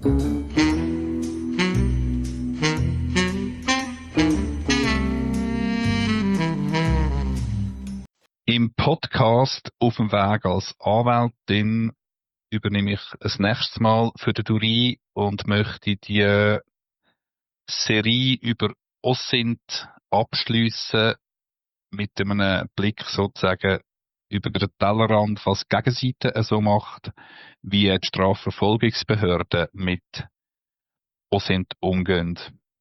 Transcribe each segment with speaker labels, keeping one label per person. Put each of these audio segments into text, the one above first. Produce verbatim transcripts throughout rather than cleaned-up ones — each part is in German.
Speaker 1: Im Podcast «Auf dem Weg als Anwältin» übernehme ich das nächste Mal für den Duri und möchte die Serie über OSINT abschliessen mit einem Blick sozusagen über den Tellerrand, was die Gegenseite so macht, wie die Strafverfolgungsbehörden mit OSINT umgehen.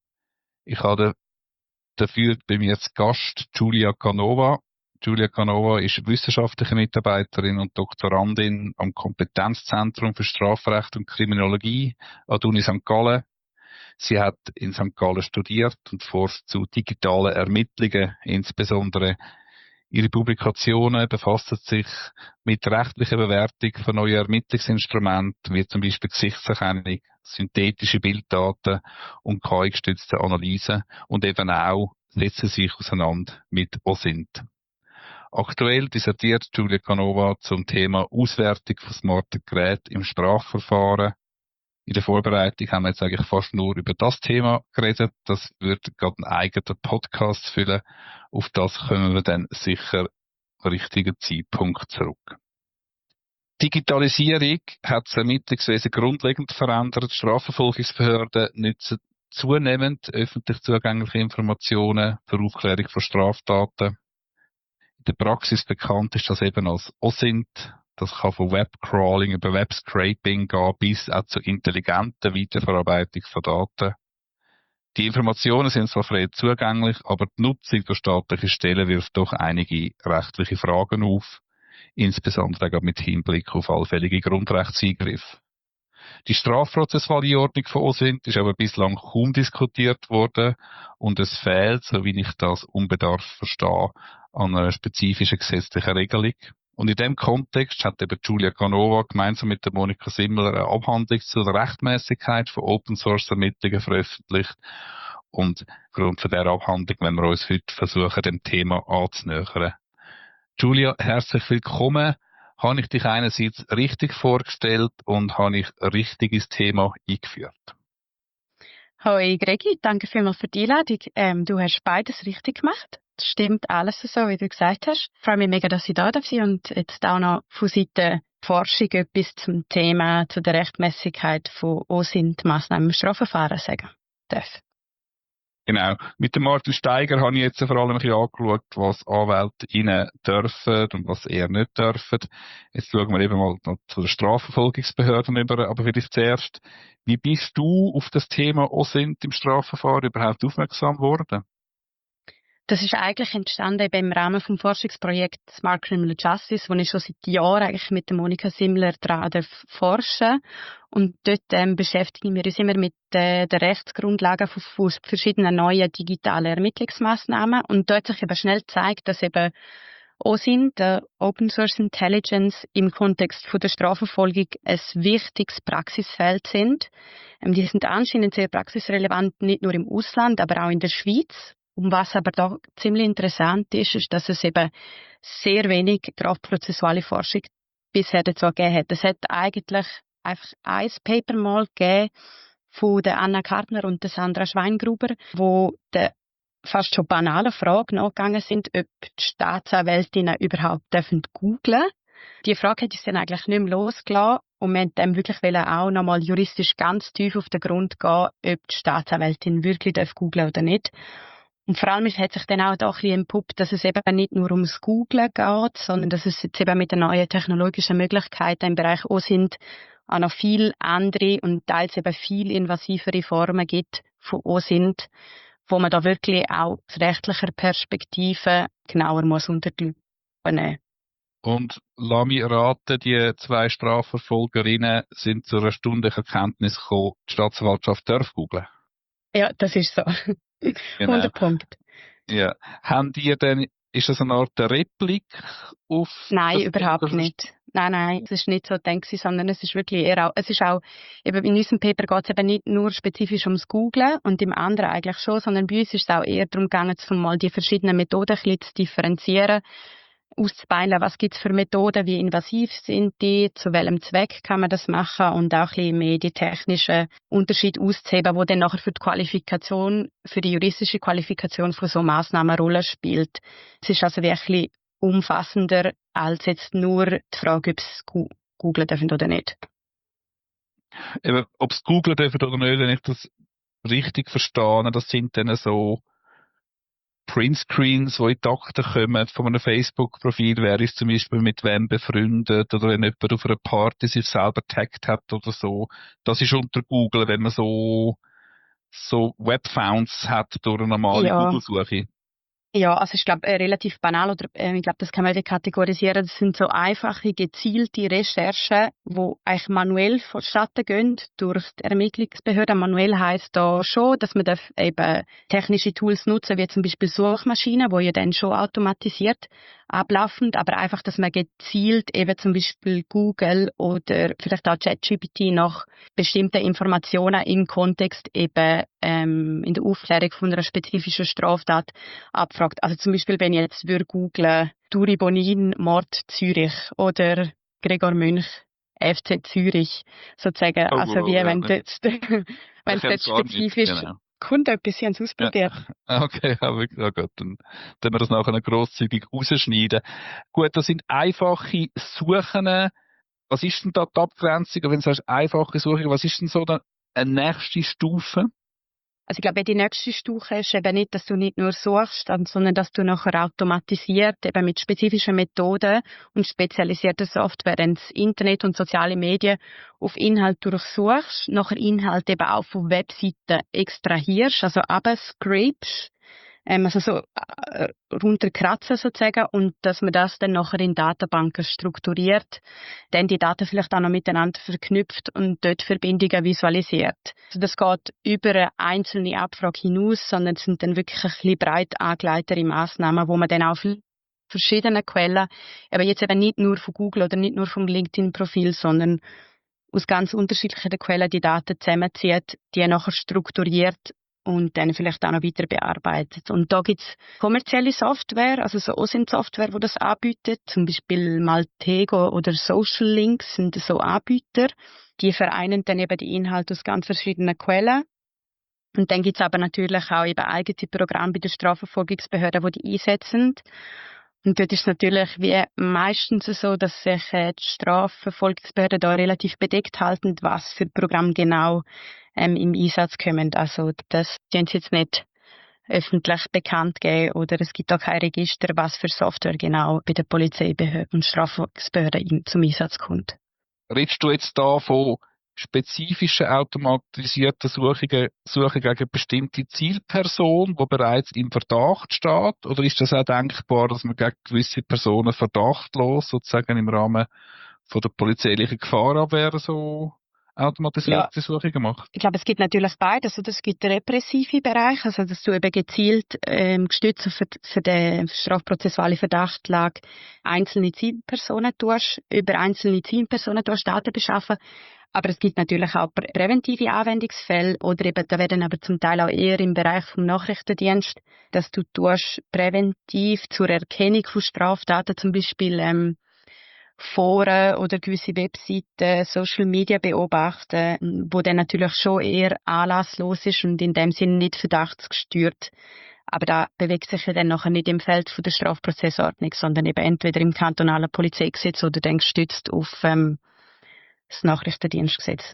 Speaker 1: Ich habe dafür bei mir zu Gast Giulia Canova. Giulia Canova ist wissenschaftliche Mitarbeiterin und Doktorandin am Kompetenzzentrum für Strafrecht und Kriminologie an der Uni Sankt Gallen. Sie hat in Sankt Gallen studiert und forscht zu digitalen Ermittlungen. Insbesondere ihre Publikationen befassen sich mit rechtlicher Bewertung von neuen Ermittlungsinstrumenten, wie zum Beispiel Gesichtserkennung, synthetische Bilddaten und K I-gestützte Analysen, und eben auch setzen sich auseinander mit OSINT. Aktuell dissertiert Giulia Canova zum Thema Auswertung von smarten Geräten im Strafverfahren. In der Vorbereitung haben wir jetzt eigentlich fast nur über das Thema geredet. Das wird gerade einen eigenen Podcast füllen. Auf das kommen wir dann sicher am richtigen Zeitpunkt zurück. Digitalisierung hat das Ermittlungswesen grundlegend verändert. Strafverfolgungsbehörden nutzen zunehmend öffentlich zugängliche Informationen für Aufklärung von Straftaten. In der Praxis bekannt ist das eben als OSINT. Das kann von Webcrawling über Webscraping gehen bis auch zur intelligenten Weiterverarbeitung von Daten. Die Informationen sind zwar frei zugänglich, aber die Nutzung durch staatliche Stellen wirft doch einige rechtliche Fragen auf, insbesondere auch mit Hinblick auf allfällige Grundrechtseingriffe. Die Strafprozessvalidierung von OSINT ist aber bislang kaum diskutiert worden und es fehlt, so wie ich das unbedarft verstehe, an einer spezifischen gesetzlichen Regelung. Und in diesem Kontext hat eben Giulia Canova gemeinsam mit der Monika Simmler eine Abhandlung zur Rechtmäßigkeit von Open-Source-Ermittlungen veröffentlicht. Und aufgrund von dieser Abhandlung wollen wir uns heute versuchen, dem Thema anzunähern. Giulia, herzlich willkommen. Habe ich dich einerseits richtig vorgestellt und habe ich richtig ins Thema eingeführt?
Speaker 2: Hoi Gregi, danke vielmals für die Einladung. Ähm, du hast beides richtig gemacht. Das stimmt alles so, wie du gesagt hast. Ich freue mich mega, dass ich da darf sein und jetzt auch noch von Seiten Forschung etwas zum Thema, zu der Rechtmäßigkeit von OSINT-Massnahmen im Strafverfahren sagen darf.
Speaker 1: Genau. Mit dem Martin Steiger habe ich jetzt vor allem ein bisschen angeschaut, was AnwältInnen dürfen und was eher nicht dürfen. Jetzt schauen wir eben mal zu den Strafverfolgungsbehörden über, aber vielleicht zuerst, wie bist du auf das Thema OSINT im Strafverfahren überhaupt aufmerksam geworden?
Speaker 2: Das ist eigentlich entstanden eben im Rahmen vom Forschungsprojekt Smart Criminal Justice, wo ich schon seit Jahren eigentlich mit der Monika Simmler daran forsche. Und dort ähm, beschäftigen wir uns immer mit äh, den Rechtsgrundlagen von, von verschiedenen neuen digitalen Ermittlungsmaßnahmen. Und dort hat sich eben schnell gezeigt, dass eben OSINT, äh, Open Source Intelligence, im Kontext von der Strafverfolgung ein wichtiges Praxisfeld sind. Ähm, die sind anscheinend sehr praxisrelevant, nicht nur im Ausland, aber auch in der Schweiz. Und was aber da ziemlich interessant ist, ist, dass es eben sehr wenig strafprozessuale Forschung bisher dazu gegeben hat. Es hat eigentlich einfach ein Paper mal gegeben von der Anna Kartner und der Sandra Schweingruber, wo der fast schon banale Frage nachgegangen sind, ob die Staatsanwältinnen überhaupt dürfen googlen. Die Frage hat uns dann eigentlich nicht mehr losgelassen und wir wollten dem wirklich auch nochmal juristisch ganz tief auf den Grund gehen, ob die Staatsanwältin wirklich googlen oder nicht. Und vor allem hat sich dann auch da ein bisschen entpuppt, dass es eben nicht nur ums Googlen geht, sondern dass es jetzt eben mit den neuen technologischen Möglichkeiten im Bereich OSINT auch noch viel andere und teils eben viel invasivere Formen gibt von OSINT, wo man da wirklich auch aus rechtlicher Perspektive genauer muss unter die Lupe nehmen.
Speaker 1: Und lass mich raten, die zwei Strafverfolgerinnen sind zu einer stündlichen Erkenntnis gekommen, die Staatsanwaltschaft darf googlen.
Speaker 2: Ja, das ist so.
Speaker 1: Genau.
Speaker 2: hundert Punkt.
Speaker 1: Ja. Haben die denn, ist das eine Art Replik auf?
Speaker 2: Nein, überhaupt nicht. Nein, nein, es ist nicht so gedacht, sondern es ist wirklich eher auch, es ist auch, eben in unserem Paper geht es eben nicht nur spezifisch ums Googlen und im anderen eigentlich schon, sondern bei uns ist es auch eher darum gegangen, mal die verschiedenen Methoden ein bisschen zu differenzieren auszubeilen, was gibt es für Methoden, wie invasiv sind die, zu welchem Zweck kann man das machen und auch ein bisschen mehr die technischen Unterschiede auszuheben, wo dann nachher für die Qualifikation, für die juristische Qualifikation von so Massnahmen eine Rolle spielt. Es ist also wirklich umfassender als jetzt nur die Frage, ob es googlen dürfen oder nicht.
Speaker 1: Eben, ob es googlen dürfen oder nicht, wenn ich das richtig verstehe, das sind dann so Printscreens, die in die Akten kommen von einem Facebook-Profil, wer ist zum Beispiel mit wem befreundet oder wenn jemand auf einer Party sich selber taggt hat oder so. Das ist unter Google, wenn man so, so Webfounds hat durch eine normale
Speaker 2: Ja.
Speaker 1: Google-Suche.
Speaker 2: Ja, also ich glaube, äh, relativ banal, oder äh, ich glaube, das kann man wieder kategorisieren. Das sind so einfache, gezielte Recherchen, die eigentlich manuell vonstatten gehen durch die Ermittlungsbehörden. Manuell heisst da schon, dass man darf eben technische Tools nutzen, wie zum Beispiel Suchmaschinen, die ja dann schon automatisiert ablaufen, aber einfach, dass man gezielt eben zum Beispiel Google oder vielleicht auch ChatGPT nach bestimmten Informationen im Kontext eben ähm, in der Aufklärung von einer spezifischen Straftat abfragt. Also zum Beispiel, wenn ich jetzt würde googlen, Turi Bonin, Mord Zürich oder Gregor Münch, F C Zürich, sozusagen.
Speaker 1: Oh,
Speaker 2: also wie
Speaker 1: ja,
Speaker 2: wenn du jetzt, wenn es jetzt spezifisch
Speaker 1: genau.
Speaker 2: kommt etwas, sie haben es ausprobiert.
Speaker 1: Ja. Okay, aber ja gut, dann können wir das nachher grosszügig rausschneiden. Gut, das sind einfache Suchen. Was ist denn da die Abgrenzung? Wenn du sagst, einfache Suche, was ist denn so eine nächste Stufe?
Speaker 2: Also ich glaube, die nächste Stufe ist eben nicht, dass du nicht nur suchst, sondern dass du nachher automatisiert eben mit spezifischen Methoden und spezialisierter Software ins Internet und soziale Medien auf Inhalt durchsuchst, nachher Inhalt eben auch von Webseiten extrahierst, also abscrapest, ähm, also so äh, runterkratzen sozusagen, und dass man das dann nachher in Datenbanken strukturiert, dann die Daten vielleicht auch noch miteinander verknüpft und dort Verbindungen visualisiert. Also das geht über eine einzelne Abfrage hinaus, sondern es sind dann wirklich ein bisschen breit angelegtere Massnahmen, wo man dann auch verschiedene Quellen, aber jetzt eben nicht nur von Google oder nicht nur vom LinkedIn-Profil, sondern aus ganz unterschiedlichen Quellen die Daten zusammenzieht, die nachher strukturiert und dann vielleicht auch noch weiter bearbeitet. Und da gibt's kommerzielle Software, also so OSINT-Software, die das anbietet, zum Beispiel Maltego oder Social Links sind so Anbieter, die vereinen dann eben die Inhalte aus ganz verschiedenen Quellen. Und dann gibt's aber natürlich auch eben eigene Programme bei der Strafverfolgungsbehörde, die die einsetzen. Und dort ist es natürlich wie meistens so, dass sich äh, die Strafverfolgungsbehörden da relativ bedeckt halten, was für Programme genau ähm, im Einsatz kommen. Also das können sie jetzt nicht öffentlich bekannt geben oder es gibt auch kein Register, was für Software genau bei der Polizeibehörde und Strafverfolgungsbehörde zum Einsatz kommt.
Speaker 1: Redest du jetzt da von spezifischen automatisierten Suchungen, Suchen gegen bestimmte Zielperson, die bereits im Verdacht steht? Oder ist das auch denkbar, dass man gegen gewisse Personen verdachtlos sozusagen im Rahmen von der polizeilichen Gefahrabwehr so automatisierte ja. Suchungen macht?
Speaker 2: Ich glaube, es gibt natürlich beides. Also es gibt den repressiven Bereich, also dass du eben gezielt ähm, gestützt für, für den strafprozessualen Verdachtlage einzelne Zielpersonen tust, über einzelne Zielpersonen tust Daten beschaffen. Aber es gibt natürlich auch prä- präventive Anwendungsfälle oder eben, da werden aber zum Teil auch eher im Bereich vom Nachrichtendienst, dass du tust präventiv zur Erkennung von Straftaten zum Beispiel ähm, Foren oder gewisse Webseiten, Social Media beobachten, wo dann natürlich schon eher anlasslos ist und in dem Sinne nicht verdachtsgesteuert. Aber da bewegt sich ja dann nachher nicht im Feld von der Strafprozessordnung, sondern eben entweder im kantonalen Polizeigesetz oder dann gestützt auf ähm, das Nachrichtendienstgesetz.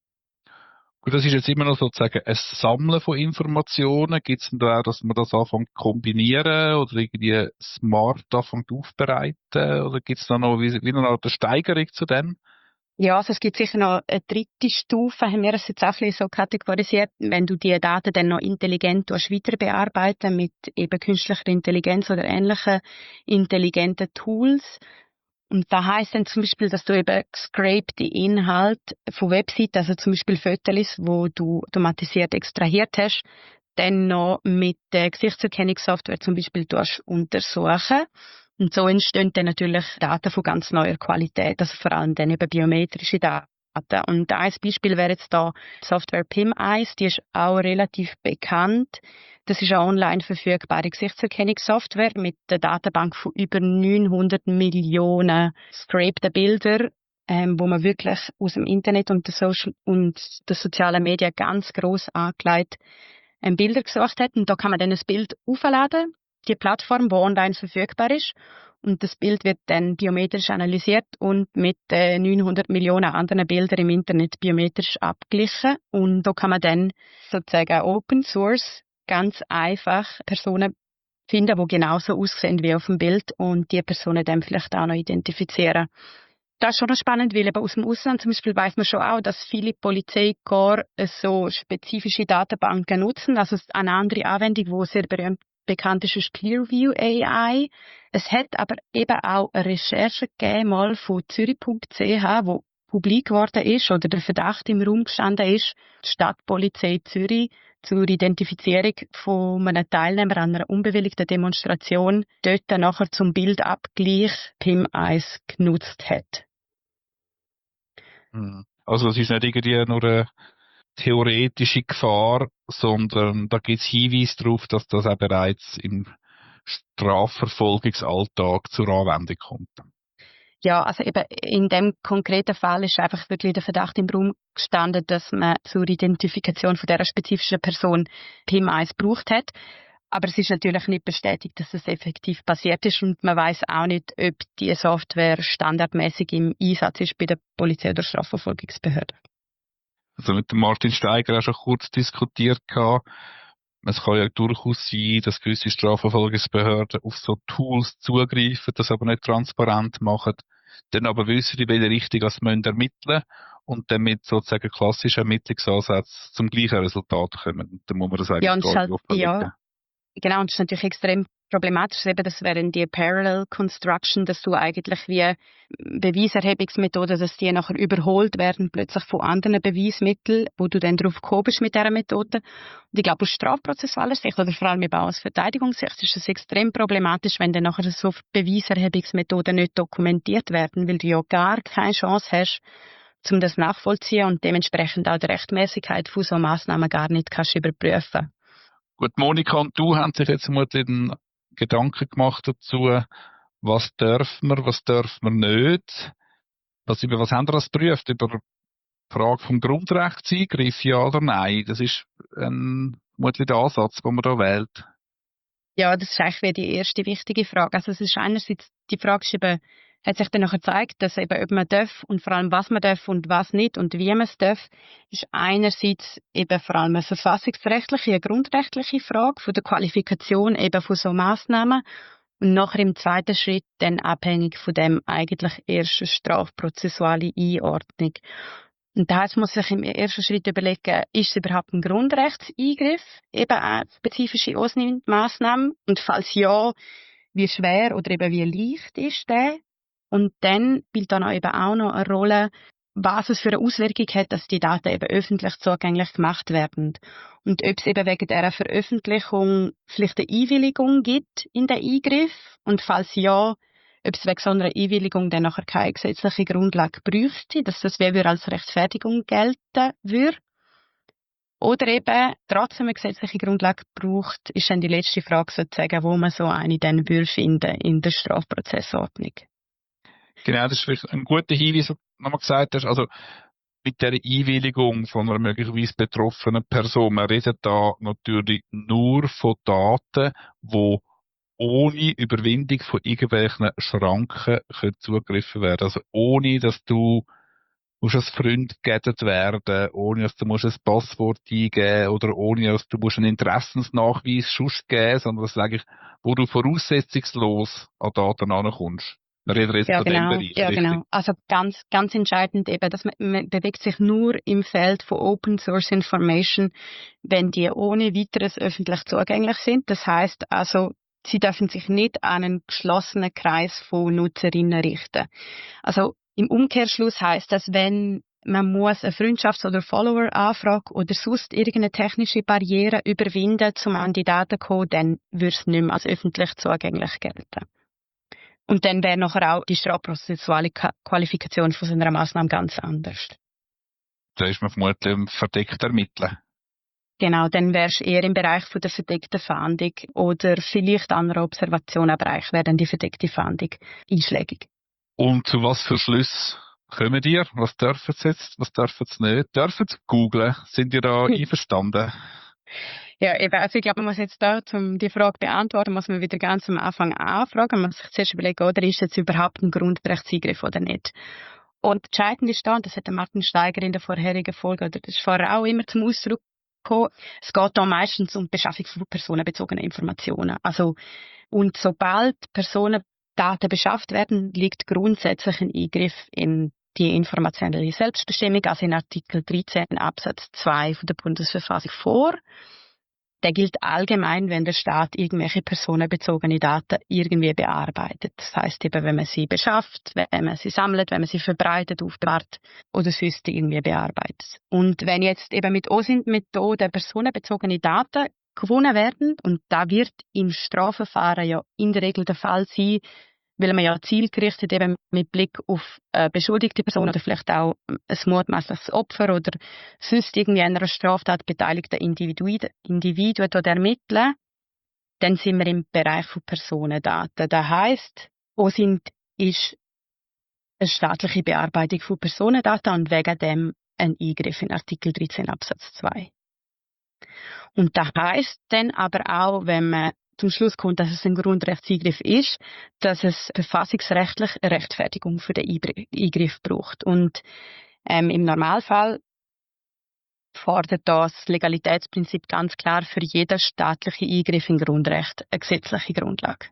Speaker 1: Gut, das ist jetzt immer noch sozusagen ein Sammeln von Informationen. Gibt es denn da auch, dass man das anfängt zu kombinieren oder irgendwie smart anfängt aufbereiten? Oder gibt es da noch wie, wie eine Art Steigerung zu dem?
Speaker 2: Ja, also es gibt sicher noch eine dritte Stufe, haben wir es jetzt auch ein bisschen so kategorisiert, wenn du die Daten dann noch intelligent weiter bearbeiten mit eben künstlicher Intelligenz oder ähnlichen intelligenten Tools. Und da heisst dann zum Beispiel, dass du eben gescrapte Inhalte von Webseiten, also zum Beispiel Fotos, wo du automatisiert extrahiert hast, dann noch mit der Gesichtserkennungssoftware zum Beispiel untersuchen. Und so entstehen dann natürlich Daten von ganz neuer Qualität, also vor allem dann eben biometrische Daten. Daten. Und ein Beispiel wäre jetzt da die Software PimEyes, die ist auch relativ bekannt. Das ist eine online verfügbare Gesichtserkennungssoftware mit einer Datenbank von über neunhundert Millionen scrapten Bildern, ähm, wo man wirklich aus dem Internet und den, Social und den sozialen Medien ganz gross angelegt ähm, Bilder gesucht hat. Und da kann man dann ein Bild aufladen, die Plattform, die online verfügbar ist. Und das Bild wird dann biometrisch analysiert und mit äh, neunhundert Millionen anderen Bildern im Internet biometrisch abgeglichen. Und da kann man dann sozusagen Open Source ganz einfach Personen finden, die genauso aussehen wie auf dem Bild und die Personen dann vielleicht auch noch identifizieren. Das ist schon noch spannend, weil eben aus dem Ausland zum Beispiel weiss man schon auch, dass viele Polizeikorps so spezifische Datenbanken nutzen. Also eine andere Anwendung, die sehr berühmt bekannt ist, ist Clearview A I. Es hat aber eben auch eine Recherche gegeben, mal von Zürich Punkt C H, wo publik geworden ist oder der Verdacht im Raum gestanden ist, die Stadtpolizei Zürich zur Identifizierung von einem Teilnehmer an einer unbewilligten Demonstration dort nachher zum Bildabgleich PimEyes genutzt hat.
Speaker 1: Also es ist nicht irgendwie nur eine theoretische Gefahr, sondern da gibt es Hinweise darauf, dass das auch bereits im Strafverfolgungsalltag zur Anwendung kommt.
Speaker 2: Ja, also eben in dem konkreten Fall ist einfach wirklich der Verdacht im Raum gestanden, dass man zur Identifikation von dieser spezifischen Person PimEyes gebraucht hat. Aber es ist natürlich nicht bestätigt, dass es effektiv passiert ist und man weiß auch nicht, ob die Software standardmäßig im Einsatz ist bei der Polizei oder Strafverfolgungsbehörde.
Speaker 1: Also mit dem Martin Steiger auch schon kurz diskutiert gehabt. Es kann ja durchaus sein, dass gewisse Strafverfolgungsbehörden auf so Tools zugreifen, das aber nicht transparent machen, dann aber wissen, in welche Richtung sie ermitteln und dann mit sozusagen klassischen Ermittlungsansätzen zum gleichen Resultat kommen. Dann muss man das eigentlich
Speaker 2: ja, und
Speaker 1: gar
Speaker 2: halt,
Speaker 1: nicht offenlegen.
Speaker 2: Ja, genau, und das ist natürlich extrem problematisch, eben, das wären die Parallel Construction, dass du eigentlich wie Beweiserhebungsmethoden, dass die nachher überholt werden, plötzlich von anderen Beweismitteln, wo du dann drauf gekommen bist mit dieser Methode. Und ich glaube, aus strafprozessualer Sicht, oder vor allem eben auch aus Verteidigungssicht, ist es extrem problematisch, wenn dann nachher so Beweiserhebungsmethoden nicht dokumentiert werden, weil du ja gar keine Chance hast, um das nachvollziehen und dementsprechend auch die Rechtmäßigkeit von so Massnahmen gar nicht kannst überprüfen.
Speaker 1: Gut, Monika und du haben sich jetzt vermutlich den Gedanken gemacht dazu, was dürfen wir, was dürfen wir nicht. Was, über was haben wir das geprüft? Über die Frage vom Grundrechtseingriff, ja oder nein? Das ist ein, vermutlich der Ansatz, den man da wählt.
Speaker 2: Ja, das ist eigentlich wie die erste wichtige Frage. Also es ist einerseits, die Frage ist eben, hat sich dann nachher gezeigt, dass eben, ob man darf und vor allem, was man darf und was nicht und wie man es darf, ist einerseits eben vor allem eine verfassungsrechtliche, eine grundrechtliche Frage von der Qualifikation eben von so Massnahmen und nachher im zweiten Schritt dann abhängig von dem eigentlich ersten strafprozessuale Einordnung. Und da muss man sich im ersten Schritt überlegen, ist es überhaupt ein Grundrechtseingriff, eben eine spezifische Ausnahmemaßnahme? Und falls ja, wie schwer oder eben wie leicht ist der? Und dann spielt dann auch eben auch noch eine Rolle, was es für eine Auswirkung hat, dass die Daten eben öffentlich zugänglich gemacht werden. Und ob es eben wegen dieser Veröffentlichung vielleicht eine Einwilligung gibt in den Eingriff. Und falls ja, ob es wegen so einer Einwilligung dann nachher keine gesetzliche Grundlage bräuchte, dass das wie als Rechtfertigung gelten würde. Oder eben trotzdem eine gesetzliche Grundlage braucht, ist dann die letzte Frage sozusagen, wo man so eine dann würde finden in der Strafprozessordnung.
Speaker 1: Genau, das ist vielleicht ein guter Hinweis, was du nochmal gesagt hast. Also mit der Einwilligung von einer möglicherweise betroffenen Person, man redet da natürlich nur von Daten, die ohne Überwindung von irgendwelchen Schranken können zugegriffen werden. Also ohne, dass du musst als Freund geaddet werden, ohne dass du musst ein Passwort eingeben oder ohne dass du musst einen Interessensnachweis sonst geben, sondern das ist eigentlich, wo du voraussetzungslos an Daten ankommst. Wir reden jetzt
Speaker 2: ja,
Speaker 1: von
Speaker 2: genau,
Speaker 1: dem Bereich,
Speaker 2: ja,
Speaker 1: richtig?
Speaker 2: genau. Also ganz, ganz entscheidend eben, dass man, man bewegt sich nur im Feld von Open Source Information, wenn die ohne weiteres öffentlich zugänglich sind. Das heißt also, sie dürfen sich nicht an einen geschlossenen Kreis von Nutzerinnen richten. Also im Umkehrschluss heißt das, wenn man muss eine Freundschafts- oder Follower-Anfrage oder sonst irgendeine technische Barriere überwinden, um an die Daten zu kommen, dann würde es nicht mehr als öffentlich zugänglich gelten. Und dann wäre nachher auch die strafprozessuale Qualifikation von so einer Massnahme ganz anders.
Speaker 1: da ist man vermutlich im verdeckten Ermitteln.
Speaker 2: Genau, dann wärst du eher im Bereich von der verdeckten Fahndung oder vielleicht anderer Observationenbereich wäre dann die verdeckte Fahndung einschlägig.
Speaker 1: Und zu was für Schlüssen kommen ihr? Was dürfen sie jetzt, was dürfen sie nicht? Dürfen sie googlen? Sind ihr da einverstanden?
Speaker 2: Ja, eben, also ich glaube, man muss jetzt da, um die Frage beantworten, muss man wieder ganz am Anfang anfragen. Man muss sich zuerst überlegen, oder ist jetzt überhaupt ein Grundrechtseingriff oder nicht? Und entscheidend ist da, und das hat der Martin Steiger in der vorherigen Folge, oder das ist vorher auch immer zum Ausdruck gekommen, es geht da meistens um die Beschaffung von personenbezogenen Informationen. Also, und sobald Personendaten beschafft werden, liegt grundsätzlich ein Eingriff in die informationelle Selbstbestimmung, also in Artikel dreizehn Absatz zwei von der Bundesverfassung vor. Der gilt allgemein, wenn der Staat irgendwelche personenbezogene Daten irgendwie bearbeitet. Das heißt eben, wenn man sie beschafft, wenn man sie sammelt, wenn man sie verbreitet, aufbewahrt oder sonst irgendwie bearbeitet. Und wenn jetzt eben mit O S I N-Methoden personenbezogene Daten gewonnen werden, und da wird im Strafverfahren ja in der Regel der Fall sein, weil man ja zielgerichtet eben mit Blick auf äh, beschuldigte Personen oder vielleicht auch ein mutmaßliches Opfer oder sonst irgendwie einer Straftat beteiligte Individuen, Individuen dort ermitteln, dann sind wir im Bereich von Personendaten. Das heisst, O S I N ist eine staatliche Bearbeitung von Personendaten und wegen dem ein Eingriff in Artikel dreizehn Absatz zwei. Und das heisst dann aber auch, wenn man zum Schluss kommt, dass es ein Grundrechtseingriff ist, dass es verfassungsrechtlich eine Rechtfertigung für den Eingriff braucht. Und ähm, im Normalfall fordert das Legalitätsprinzip ganz klar für jeden staatlichen Eingriff in Grundrecht eine gesetzliche Grundlage.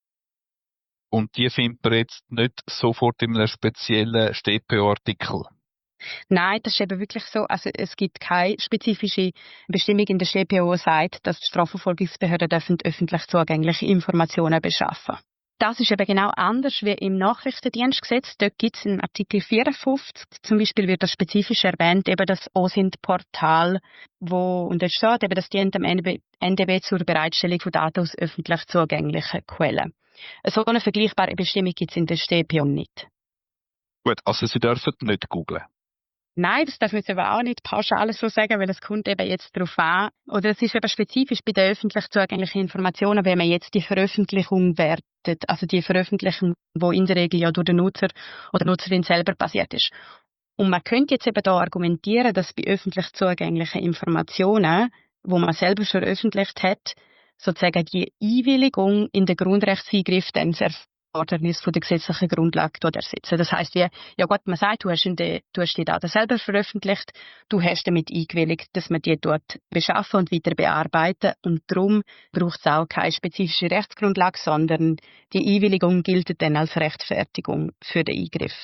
Speaker 1: Und die findet man jetzt nicht sofort in einem speziellen S t P O-Artikel?
Speaker 2: Nein, das ist eben wirklich so. Also es gibt keine spezifische Bestimmung in der S t P O, die sagt, dass die Strafverfolgungsbehörden dürfen öffentlich zugängliche Informationen beschaffen. Das ist eben genau anders wie im Nachrichtendienstgesetz. Dort gibt es in Artikel vierundfünfzig, zum Beispiel wird das spezifisch erwähnt, eben das O S I N-Portal, wo, und dort steht eben, das dient dem N D B zur Bereitstellung von Daten aus öffentlich zugänglichen Quellen. So eine vergleichbare Bestimmung gibt es in der S t P O nicht.
Speaker 1: Gut, also Sie dürfen nicht googlen.
Speaker 2: Nein, das darf man jetzt aber auch nicht pauschal so sagen, weil es kommt eben jetzt darauf an, oder es ist eben spezifisch bei den öffentlich zugänglichen Informationen, wenn man jetzt die Veröffentlichung wertet, also die Veröffentlichung, wo in der Regel ja durch den Nutzer oder Nutzerin selber basiert ist. Und man könnte jetzt eben da argumentieren, dass bei öffentlich zugänglichen Informationen, wo man selber veröffentlicht hat, sozusagen die Einwilligung in den Grundrechtseingriff dann sehr Erfordernis von der gesetzlichen Grundlage dort ersetzen. Das heisst, wie, ja Gott, man sagt, du hast, die, du hast die Daten selber veröffentlicht, du hast damit eingewilligt, dass man die dort beschaffen und weiter bearbeiten, und darum braucht es auch keine spezifische Rechtsgrundlage, sondern die Einwilligung gilt dann als Rechtfertigung für den Eingriff.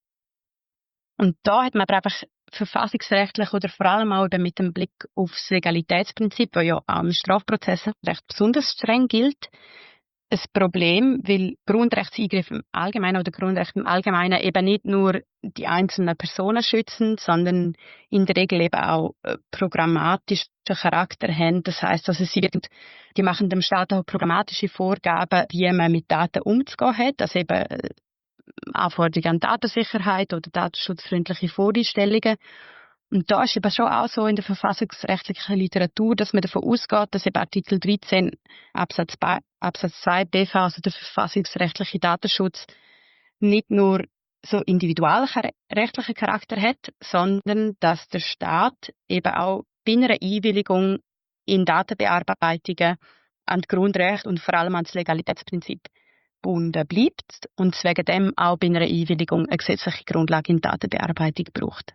Speaker 2: Und da hat man aber einfach verfassungsrechtlich oder vor allem auch mit dem Blick aufs Legalitätsprinzip, das ja auch im Strafprozess recht besonders streng gilt, ein Problem, weil Grundrechtseingriffe im Allgemeinen oder Grundrechte im Allgemeinen eben nicht nur die einzelnen Personen schützen, sondern in der Regel eben auch äh, programmatischen Charakter haben. Das heisst, also sie wird, die machen dem Staat auch programmatische Vorgaben, wie man mit Daten umzugehen hat, also eben äh, Anforderungen an Datensicherheit oder datenschutzfreundliche Voreinstellungen. Und da ist eben schon auch so in der verfassungsrechtlichen Literatur, dass man davon ausgeht, dass eben Artikel dreizehn Absatz, Absatz zwei B V, also der verfassungsrechtliche Datenschutz, nicht nur so individualrechtlichen Charakter hat, sondern dass der Staat eben auch bei einer Einwilligung in Datenbearbeitungen an die Grundrechte und vor allem an das Legalitätsprinzip gebunden bleibt und wegen dem auch bei einer Einwilligung eine gesetzliche Grundlage in Datenbearbeitung braucht.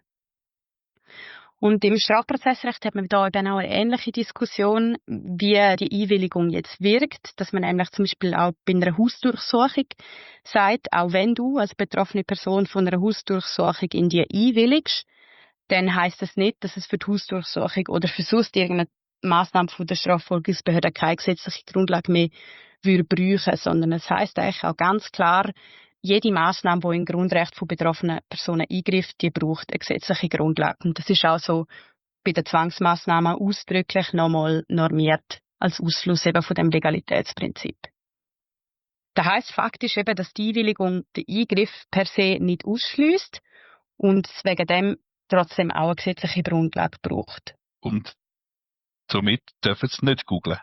Speaker 2: Und im Strafprozessrecht hat man da eben auch eine ähnliche Diskussion, wie die Einwilligung jetzt wirkt, dass man nämlich zum Beispiel auch bei einer Hausdurchsuchung sagt, auch wenn du als betroffene Person von einer Hausdurchsuchung in die einwilligst, dann heisst das nicht, dass es für die Hausdurchsuchung oder für sonst irgendeine Massnahme von der Strafverfolgungsbehörde keine gesetzliche Grundlage mehr würde brauchen, sondern es heisst eigentlich auch ganz klar, jede Massnahme, die in Grundrecht von betroffenen Personen eingreift, die braucht eine gesetzliche Grundlage. Und das ist auch so bei den Zwangsmassnahmen ausdrücklich nochmal normiert als Ausfluss eben von dem Legalitätsprinzip. Das heisst faktisch eben, dass die Einwilligung den Eingriff per se nicht ausschließt und wegen dem trotzdem auch eine gesetzliche Grundlage braucht.
Speaker 1: Und somit dürfen sie nicht googlen.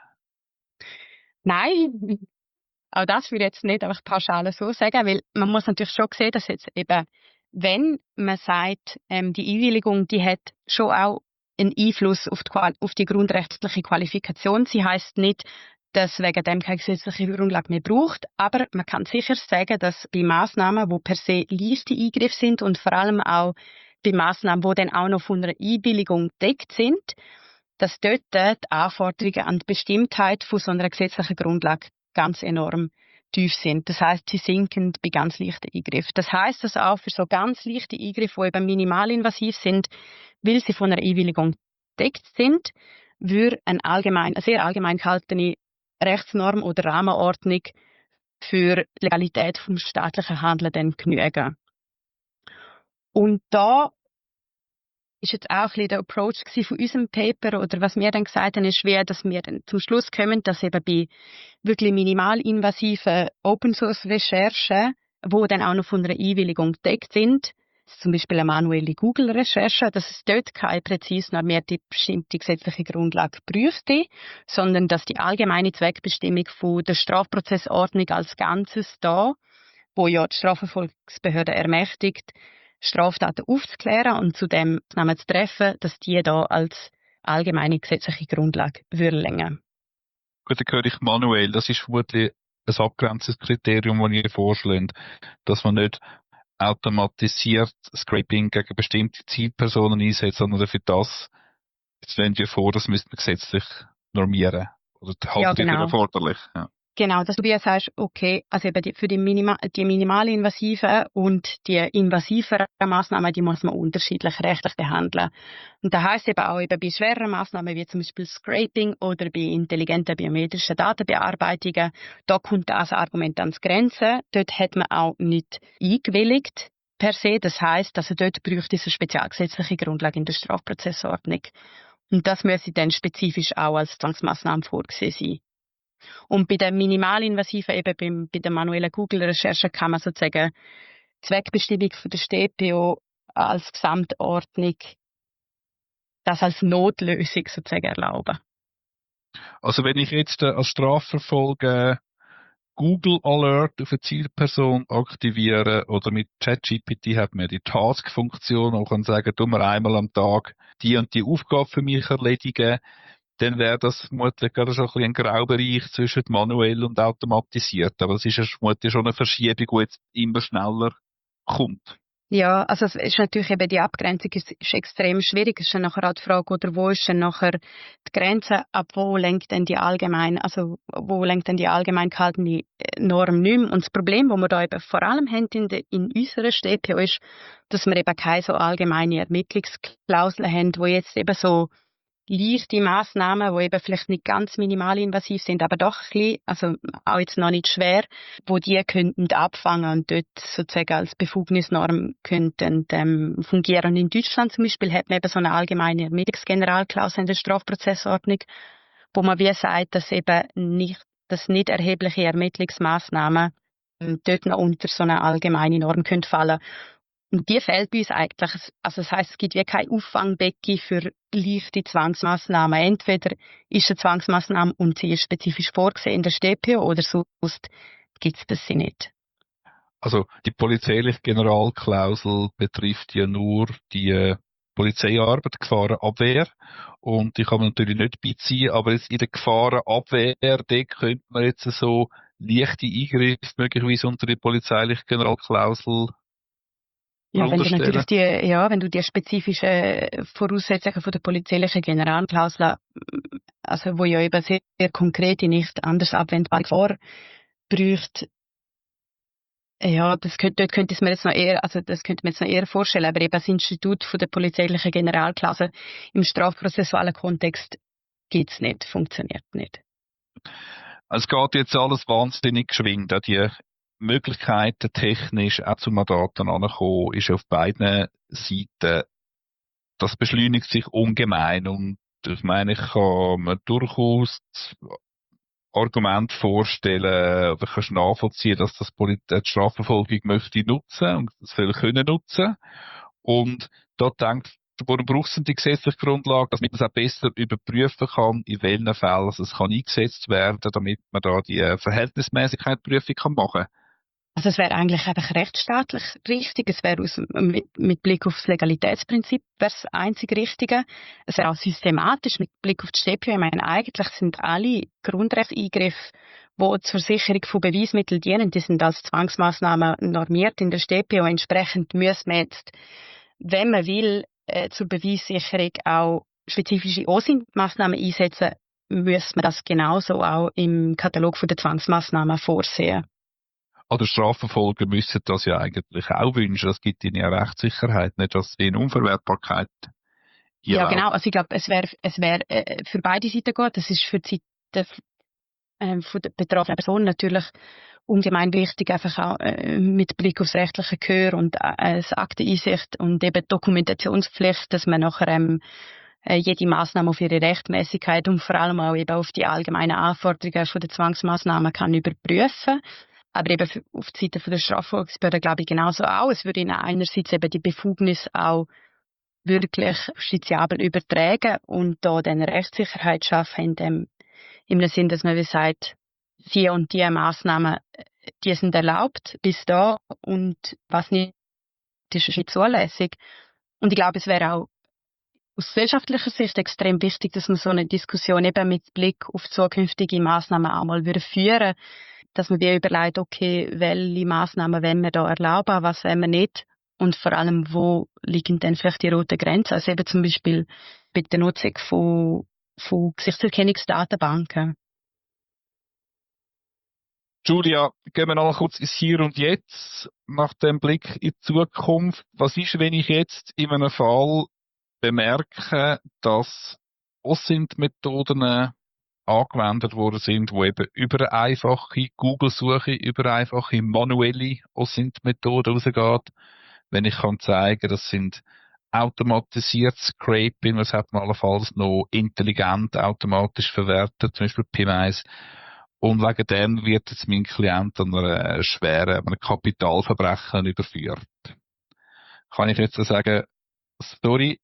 Speaker 2: Nein, auch das würde ich jetzt nicht einfach pauschal so sagen, weil man muss natürlich schon sehen, dass jetzt eben, wenn man sagt, ähm, die Einwilligung, die hat schon auch einen Einfluss auf die, Qual- auf die grundrechtliche Qualifikation. Sie heißt nicht, dass wegen dem keine gesetzliche Grundlage mehr braucht, aber man kann sicher sagen, dass bei Massnahmen, die per se leichte Eingriffe sind und vor allem auch bei Massnahmen, die dann auch noch von einer Einwilligung gedeckt sind, dass dort die Anforderungen an die Bestimmtheit von so einer gesetzlichen Grundlage ganz enorm tief sind. Das heißt, sie sinken bei ganz leichten Eingriffen. Das heißt, dass auch für so ganz leichte Eingriffe, die eben minimalinvasiv sind, weil sie von einer Einwilligung gedeckt sind, würde eine, allgemein, eine sehr allgemein gehaltene Rechtsnorm oder Rahmenordnung für die Legalität vom staatlichen Handeln dann genügen. Und da ist jetzt auch ein bisschen der Approach von unserem Paper, oder was wir dann gesagt haben, ist schwer, dass wir dann zum Schluss kommen, dass eben bei wirklich minimalinvasiven Open-Source-Recherchen, wo dann auch noch von einer Einwilligung gedeckt sind, zum Beispiel eine manuelle Google-Recherche, dass es dort keine präzise normierte bestimmte gesetzliche Grundlage prüfte, sondern dass die allgemeine Zweckbestimmung von der Strafprozessordnung als Ganzes da, wo ja die Strafverfolgungsbehörde ermächtigt, Straftaten aufzuklären und zudem Maßnahmen zu treffen, dass die da als allgemeine gesetzliche Grundlage würden.
Speaker 1: Gut, dann höre ich manuell. Das ist vermutlich ein abgrenztes Kriterium, das ihr vorschlägt, dass man nicht automatisiert Scraping gegen bestimmte Zielpersonen einsetzt, sondern für das, jetzt stellen wir vor, das müsste man gesetzlich normieren. Oder halten
Speaker 2: Ja,
Speaker 1: die für
Speaker 2: genau.
Speaker 1: erforderlich? Ja.
Speaker 2: Genau, dass du wie sagst, okay, also eben die, für die, Minima, die minimalinvasiven und die invasiveren Massnahmen, die muss man unterschiedlich rechtlich behandeln. Und das heisst eben auch eben bei schwereren Massnahmen wie zum Beispiel Scraping oder bei intelligenten biometrischen Datenbearbeitungen, da kommt das Argument ans Grenzen. Dort hat man auch nicht eingewilligt per se. Das heisst, also dort bräuchte es eine spezialgesetzliche Grundlage in der Strafprozessordnung. Und das müsse dann spezifisch auch als Zwangsmaßnahme vorgesehen sein. Und bei der minimalinvasiven, eben beim, bei der manuellen Google-Recherche kann man sozusagen die Zweckbestimmung von der StPO als Gesamtordnung, das als Notlösung sozusagen erlauben.
Speaker 1: Also wenn ich jetzt äh, als Strafverfolger Google Alert auf eine Zielperson aktiviere oder mit ChatGPT hat man die Task-Funktion und kann sagen, tu mir einmal am Tag die und die Aufgabe für mich erledigen, dann wäre das vermutlich gerade so ein bisschen ein Graubereich zwischen manuell und automatisiert. Aber es ist ja vermutlich schon eine Verschiebung, die jetzt immer schneller kommt.
Speaker 2: Ja, also es ist natürlich eben die Abgrenzung ist, ist extrem schwierig. Es ist dann nachher auch die Frage, oder wo ist dann nachher die Grenze, ab wo lenkt denn die allgemein, also wo lenkt denn die allgemein gehaltene Norm nicht mehr? Und das Problem, das wir da eben vor allem haben in, de, in unserer StPO ist, dass wir eben keine so allgemeine Ermittlungsklauseln haben, wo jetzt eben so leichte Massnahmen, die eben vielleicht nicht ganz minimalinvasiv sind, aber doch ein bisschen, also auch jetzt noch nicht schwer, wo die könnten abfangen und dort sozusagen als Befugnisnorm könnten ähm, fungieren. Und in Deutschland zum Beispiel hat man eben so eine allgemeine Ermittlungsgeneralklausel in der Strafprozessordnung, wo man wie sagt, dass eben nicht, dass nicht erhebliche Ermittlungsmaßnahmen ähm, dort noch unter so eine allgemeine Norm können fallen. Und die fehlt bei uns eigentlich. Also das heisst, es gibt wie kein Auffangbecken für leichte Zwangsmaßnahmen. Entweder ist eine Zwangsmaßnahme und sie ist spezifisch vorgesehen in der StPO oder sonst gibt es das sie nicht.
Speaker 1: Also die polizeiliche Generalklausel betrifft ja nur die äh, Polizeiarbeit, Gefahrenabwehr. Und die kann man natürlich nicht beiziehen, aber jetzt in der Gefahrenabwehr, da könnte man jetzt so leichte Eingriffe möglicherweise unter die polizeiliche Generalklausel
Speaker 2: Ja, wenn du
Speaker 1: unterstellen.
Speaker 2: natürlich die, ja, wenn du die spezifischen Voraussetzungen von der polizeilichen Generalklausel, also wo ja eben sehr, sehr konkrete, nicht anders abwendbare Gefahr braucht, ja, das könnte, dort könnte es mir jetzt noch eher, also das könnte man jetzt noch eher vorstellen, aber eben das Institut von der polizeilichen Generalklausel im strafprozessualen Kontext gibt's nicht, funktioniert nicht.
Speaker 1: Es geht jetzt alles wahnsinnig geschwind. Auch die Möglichkeiten technisch auch zu Mandaten ankommen, ist auf beiden Seiten, das beschleunigt sich ungemein. Und ich meine, ich kann mir durchaus Argument vorstellen, oder kannst nachvollziehen, dass das Polit- die Strafverfolgung möchte nutzen und das soll können nutzen. Und da denkt, warum braucht es denn die gesetzliche Grundlage, damit man es auch besser überprüfen kann, in welchen Fällen es kann eingesetzt werden, damit man da die äh, Verhältnismäßigkeitsprüfung kann machen kann.
Speaker 2: Also es wäre eigentlich einfach rechtsstaatlich richtig. Es wäre aus, mit, mit Blick auf das Legalitätsprinzip wäre das einzig Richtige. Es wäre auch systematisch mit Blick auf die StPO. Ich meine, eigentlich sind alle Grundrechtseingriffe, die zur Sicherung von Beweismitteln dienen, die sind als Zwangsmaßnahmen normiert in der StPO. Entsprechend müssen wir jetzt, wenn man will, äh, zur Beweissicherung auch spezifische O S I N-Maßnahmen einsetzen, müssen wir das genauso auch im Katalog der Zwangsmaßnahmen vorsehen.
Speaker 1: Oder Strafverfolger müssen das ja eigentlich auch wünschen. Das gibt ihnen ja Rechtssicherheit, nicht, dass sie in Unverwertbarkeit
Speaker 2: Ja, genau. Also ich glaube, es wäre es wär, äh, für beide Seiten gut. Das ist für die Seite äh, von der betroffenen Person natürlich ungemein wichtig, einfach auch äh, mit Blick aufs rechtliche Gehör und äh, das Akteneinsicht und eben Dokumentationspflicht, dass man nachher ähm, äh, jede Maßnahme auf ihre Rechtmäßigkeit und vor allem auch eben auf die allgemeinen Anforderungen von der Zwangsmaßnahmen kann überprüfen. Aber eben für, auf die Seite von der Strafverfolgungsbehörde glaube ich genauso auch. Es würde ihnen einerseits eben die Befugnis auch wirklich justiziabel übertragen und da dann Rechtssicherheit schaffen in dem, im Sinn, dass man wie sagt, die und die Massnahmen, die sind erlaubt bis da und was nicht, ist nicht zulässig. Und ich glaube, es wäre auch aus gesellschaftlicher Sicht extrem wichtig, dass man so eine Diskussion eben mit Blick auf zukünftige Massnahmen auch mal würde führen, dass man wie überlegt, okay, welche Massnahmen wollen wir da erlauben, was wollen wir nicht und vor allem, wo liegen denn vielleicht die roten Grenzen, also eben zum Beispiel bei der Nutzung von, von Gesichtserkennungsdatenbanken.
Speaker 1: Julia, gehen wir noch kurz ins Hier und Jetzt, nach dem Blick in die Zukunft. Was ist, wenn ich jetzt in einem Fall bemerke, dass O S I N-Methoden angewendet worden sind, die eben über eine einfache Google-Suche, über eine einfache manuelle O S I N-Methode rausgeht. Wenn ich kann zeigen, das sind automatisiert Scraping, das hat man allenfalls noch intelligent automatisch verwertet, zum Beispiel P I M eins. Und wegen dem wird jetzt mein Klient an einer schweren, einem Kapitalverbrechen überführt. Kann ich jetzt sagen, sorry,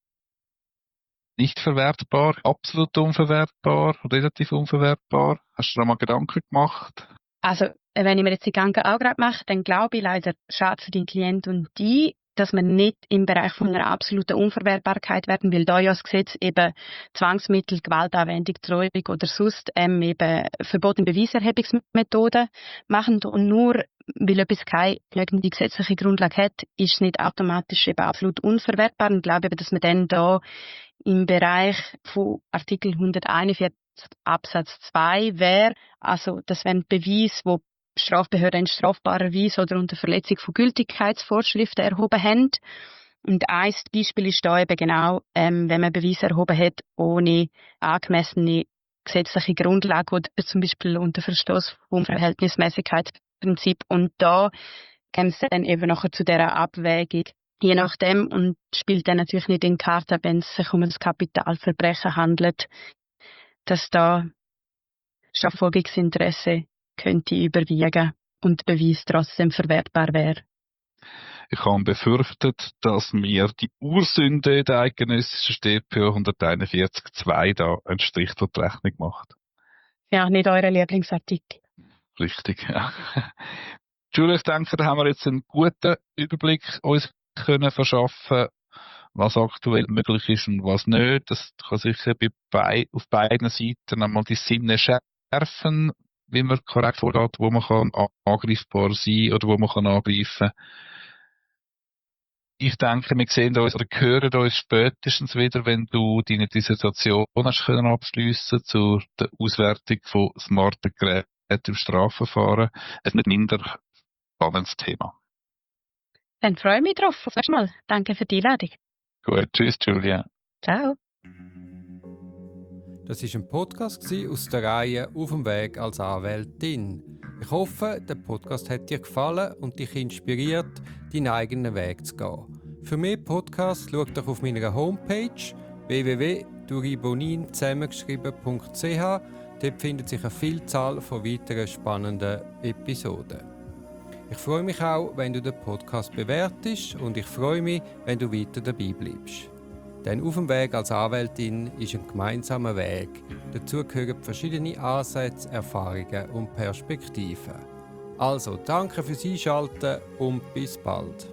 Speaker 1: nicht verwertbar, absolut unverwertbar, relativ unverwertbar? Hast du da mal Gedanken gemacht?
Speaker 2: Also, wenn ich mir jetzt die Gedanken auch gerade mache, dann glaube ich leider, schade für den Klient und die, dass wir nicht im Bereich von einer absoluten Unverwertbarkeit werden, weil da ja das Gesetz eben Zwangsmittel, Gewaltanwendung, Treuung oder sonst ähm, eben verbotene Beweiserhebungsmethoden machen und nur weil etwas keine genügende gesetzliche Grundlage hat, ist es nicht automatisch eben absolut unverwertbar. Und ich glaube eben, dass man dann da im Bereich von Artikel hunderteinundvierzig Absatz zwei wäre, also das wären Beweise, wo Strafbehörden in strafbarer Weise oder unter Verletzung von Gültigkeitsvorschriften erhoben haben. Und ein Beispiel ist da eben genau, ähm, wenn man Beweise erhoben hat, ohne angemessene gesetzliche Grundlage oder zum Beispiel unter Verstoß vom Verhältnismäßigkeitsprinzip. Und da kommt es dann eben nachher zu dieser Abwägung, je nachdem, und spielt dann natürlich nicht in die Karte, wenn es sich um ein Kapitalverbrechen handelt, dass da Strafverfolgungsinteresse könnte überwiegen und der Beweis trotzdem verwertbar wäre.
Speaker 1: Ich habe befürchtet, dass mir die Ursünde der eidgenössischen StPO hunderteinundvierzig Absatz zwei da einen Strich durch die Rechnung macht.
Speaker 2: Ja, nicht euer Lieblingsartikel.
Speaker 1: Richtig, ja. Julia, ich denke, da haben wir jetzt einen guten Überblick uns können verschaffen, was aktuell möglich ist und was nicht. Das kann sicher bei bei, auf beiden Seiten einmal die Sinne schärfen, wie man korrekt vorgeht, wo man kann angreifbar sein oder wo man kann angreifen. Ich denke, wir sehen uns oder hören uns spätestens wieder, wenn du deine Dissertation hast können abschliessen zur der Auswertung von smarten Geräten im Strafverfahren. Ein nicht minder spannendes Thema.
Speaker 2: Dann freue ich mich drauf. Auf nächstes Mal. Danke für die Einladung.
Speaker 1: Gut, tschüss, Julia.
Speaker 2: Ciao.
Speaker 3: Das war ein Podcast aus der Reihe «Auf dem Weg als Anwältin». Ich hoffe, der Podcast hat dir gefallen und dich inspiriert, deinen eigenen Weg zu gehen. Für mehr Podcasts schau doch auf meiner Homepage w w w punkt duribonin zusammengeschrieben punkt c h. Dort findet sich eine Vielzahl von weiteren spannenden Episoden. Ich freue mich auch, wenn du den Podcast bewertest und ich freue mich, wenn du weiter dabei bleibst. Denn auf dem Weg als Anwältin ist ein gemeinsamer Weg. Dazu gehören verschiedene Ansätze, Erfahrungen und Perspektiven. Also, danke fürs Einschalten und bis bald.